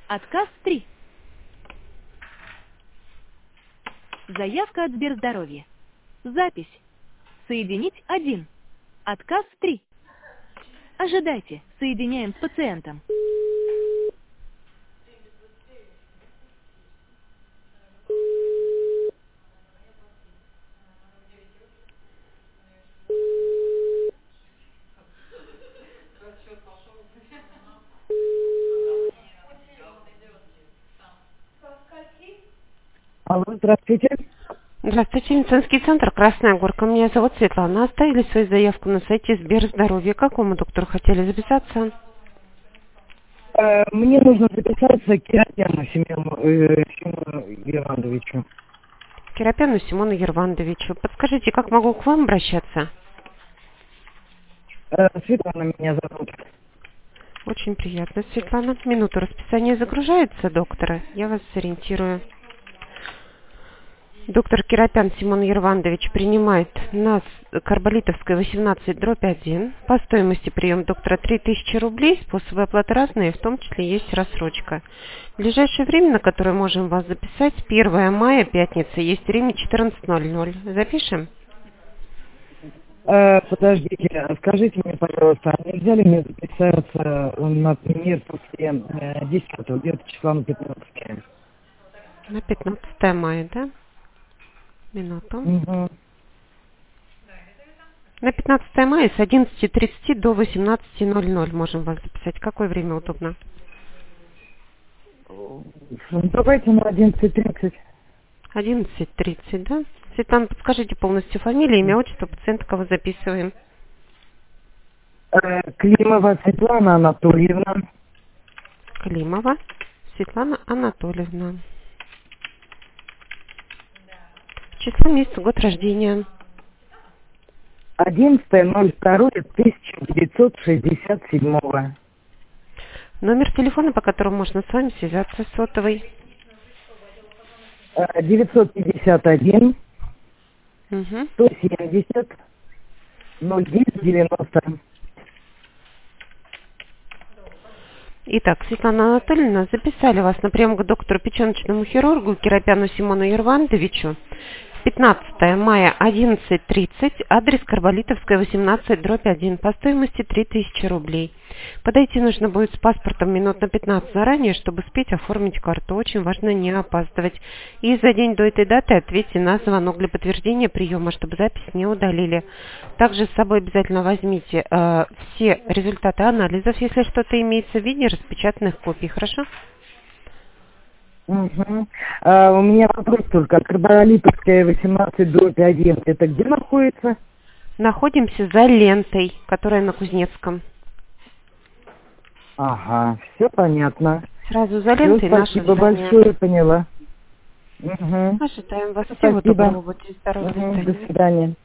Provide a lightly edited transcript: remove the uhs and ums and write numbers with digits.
Отказ 3. Заявка от Сберздоровья. Запись. Соединить 1. Отказ 3. Ожидайте. Соединяем с пациентом. Алло, здравствуйте. Здравствуйте, медицинский центр «Красная Горка». Меня зовут Светлана. Оставили свою заявку на сайте Сберздоровья. К какому доктору хотели записаться? Мне нужно записаться к Кирапяну Семену Ервандовичу. Кирапяну Симону Ервандовичу. Подскажите, как могу к вам обращаться? Светлана меня зовут. Очень приятно, Светлана. Минуту, расписание загружается, доктора. Я вас сориентирую. Доктор Кирапян Симон Ервандович принимает на Карболитовской 18/1. По стоимости прием доктора 3000 рублей. Способы оплаты разные, в том числе есть рассрочка. В ближайшее время, на которое можем вас записать, 1 мая, пятница, есть время 14:00. Запишем? Подождите, скажите мне, пожалуйста, а нельзя ли мне записаться, например, после 10-го, где-то числа на 15-е? На 15 мая, да? Минуту. Угу. На 15 мая с 11:30 до 18:00 можем вас записать. Какое время удобно? Давайте на 11:30. 11:30, да? Светлана, подскажите полностью фамилию, имя, отчество пациента, кого записываем. Климова Светлана Анатольевна. Климова Светлана Анатольевна. Число, месяц, год рождения. 11.02.1967. Номер телефона, по которому можно с вами связаться, сотовый. 951 Угу. 170 0990. Итак, Светлана Анатольевна, записали вас на прием к доктору печеночному хирургу Кирапяну Симону Ервандовичу. 15 мая, 11:30, адрес Карболитовская, 18/1, по стоимости 3000 рублей. Подойти нужно будет с паспортом минут на 15 заранее, чтобы успеть оформить карту. Очень важно не опаздывать. И за день до этой даты ответьте на звонок для подтверждения приема, чтобы запись не удалили. Также с собой обязательно возьмите все результаты анализов, если что-то имеется в виде распечатанных копий. Хорошо? Угу. У меня вопрос только. Карболитовская 18/1. Это где находится? Находимся за лентой, которая на Кузнецком. Ага, все понятно. Сразу за Всё, лентой наше спасибо здание. большое, поняла. Угу. Ожидаем вас. Всего Спасибо. доброго. Будьте здоровы. Угу. До До свидания. свидания.